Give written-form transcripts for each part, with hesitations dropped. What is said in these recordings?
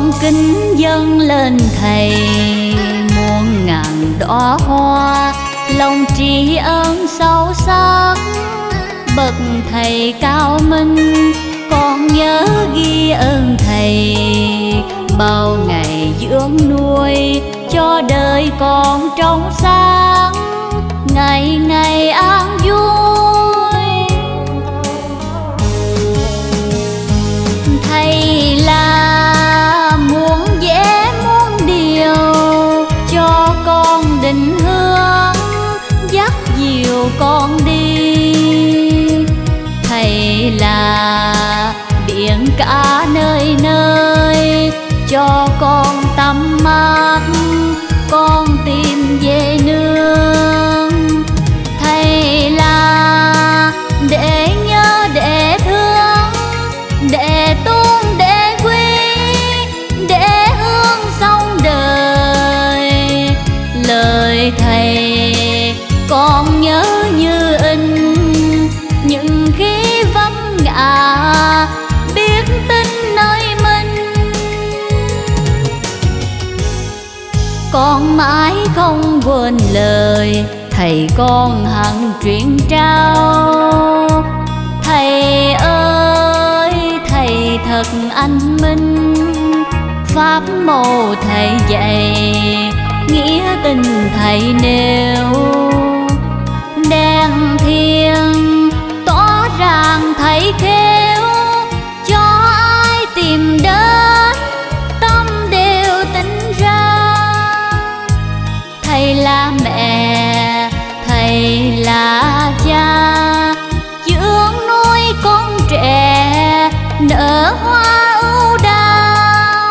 Con kính dâng lên thầy muôn ngàn đóa hoa, lòng tri ân sâu sắc bậc thầy cao minh. Con nhớ ghi ơn thầy bao ngày dưỡng nuôi, cho đời con trong sáng ngày ngày an vui. Thầy là muôn vẻ muôn điều, cho con định hướng dắt dìu con đi. Thầy là biển cả nơi nơi, cho con tắm mát con tìm về nương. Thầy là để nhớ để thương, để tôn để quý, để hương sống đời. Lời thầy con nhớ như in, những khi vấp ngã biết tin nơi mình. Con mãi không quên lời thầy con hằng truyền trao. Thầy ơi thầy thật anh minh, pháp môn thầy dạy nghĩa tình thầy nêu. Đèn thiên tỏ ràng thầy khéo, cho ai tìm đến tâm đều tỉnh ra. Thầy là mẹ, thầy là cha, dưỡng nuôi con trẻ nở hoa ưu đàm.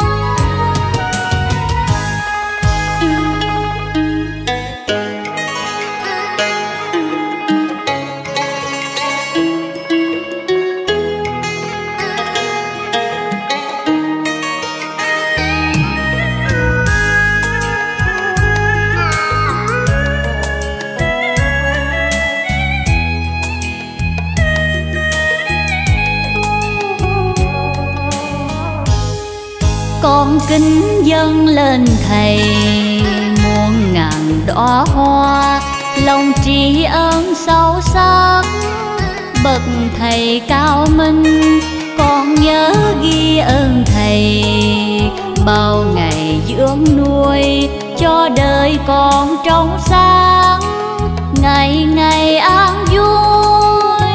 Con kính dâng lên thầy muôn ngàn đóa hoa, lòng tri ân sâu sắc bậc thầy cao minh. Con nhớ ghi ơn thầy bao ngày dưỡng nuôi, cho đời con trong sáng ngày ngày an vui.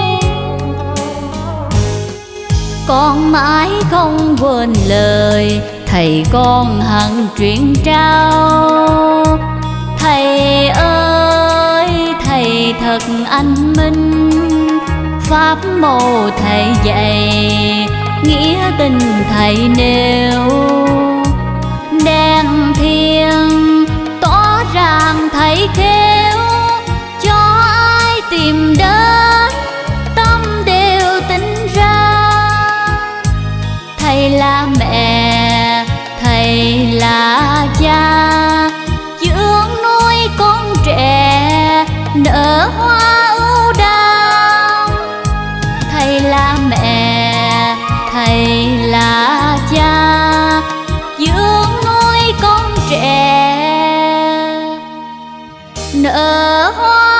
Con mãi không quên lời thầy con hằng truyền trao. Thầy ơi thầy thật anh minh, pháp môn thầy dạy nghĩa tình thầy nêu. Đèn thiên tỏ ràng thầy khéo, cho ai tìm đến tâm đều tỉnh ra. Thầy là mẹ, thầy là cha, dưỡng nuôi con trẻ nở hoa ưu đàm. Thầy là mẹ, thầy là cha, dưỡng nuôi con trẻ nở hoa